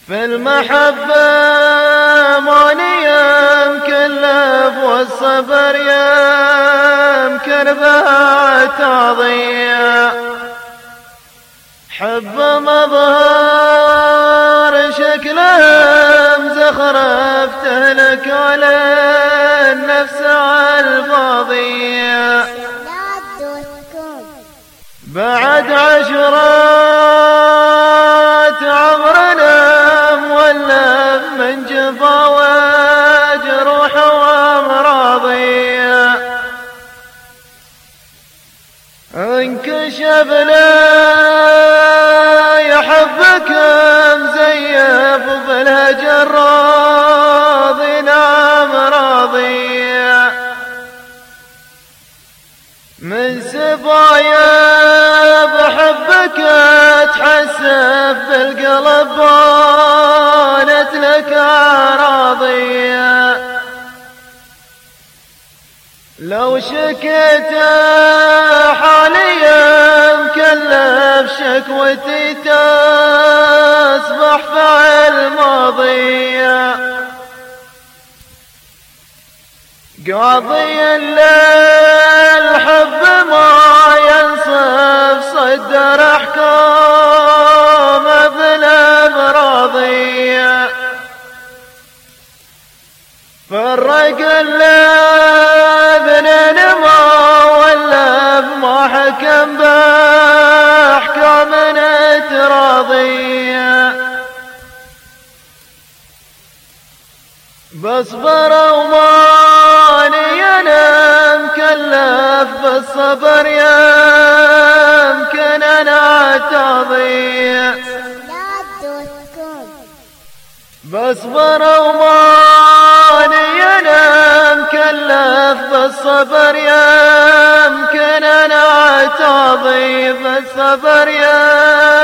في المحبة ماني مكلف، والصبر يمكن بها تضيع. حب مظهر شكله مزخرف، تهلك على النفس الفاضية. بعد عشرات عمرنا مولف من جفا وجروح وامراضية، انكشفنا يحبك مزيف بالهجر راضي نعم راضية. من سبايا بحبك تحسف بالقلب بانت لك راضية. لو شكيت حاليا مكلف، شكوتي تصبح فعل ماضية. قاضي الحب ما ينصف، صدر احكام بالامراضية. فرق الاثنين ما ولف، ما حكم باحكام اعتراضية. بصبر وماني انا مكلف، بالصبر يمكن انا تضيع. بصبر وماني انا مكلف، بالصبر يمكن انا تضيع. بالصبر يمكن